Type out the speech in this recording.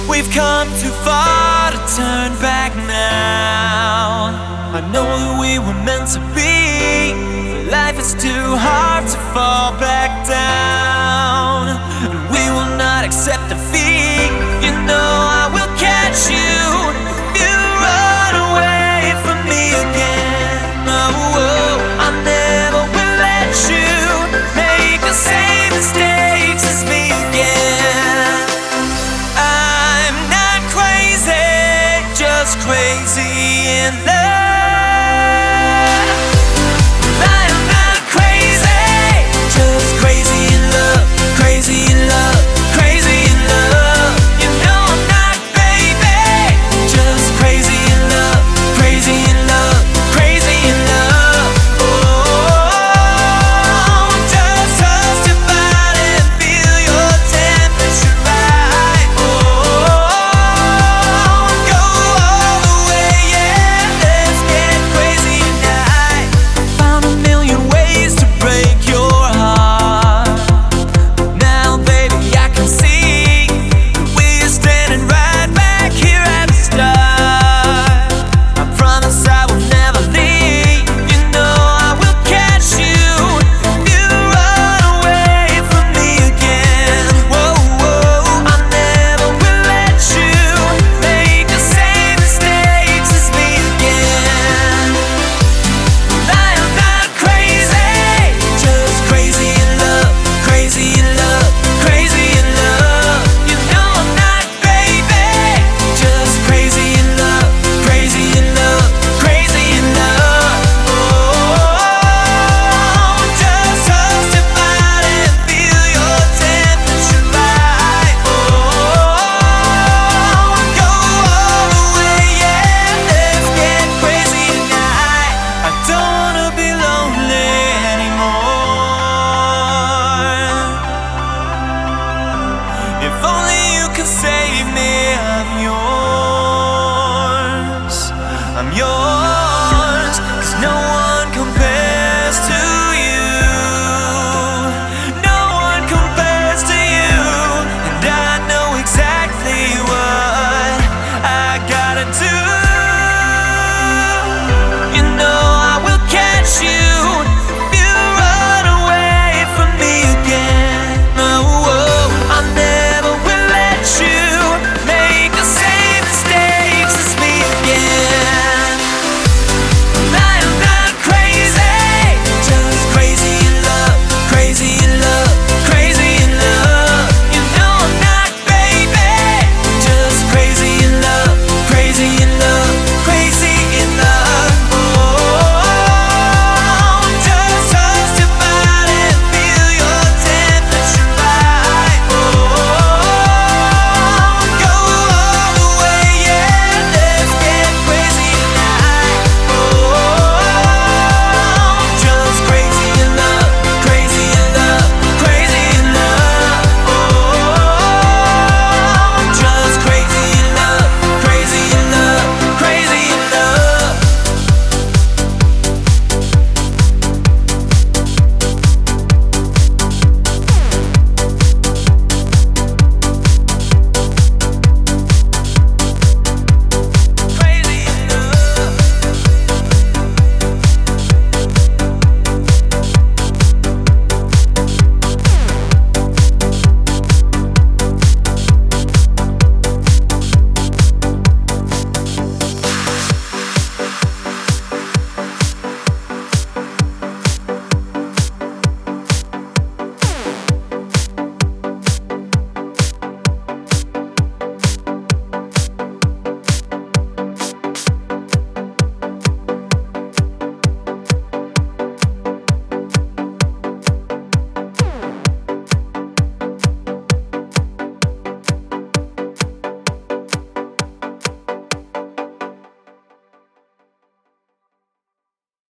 We've come too far to turn back now. I know that we were meant to be, but life is too hard to fall back down. And we will not accept defeat. You know I will catch you if you run away from me again. Oh, I never will let you make the same mistakes as me again. I'm not crazy, just crazy in love.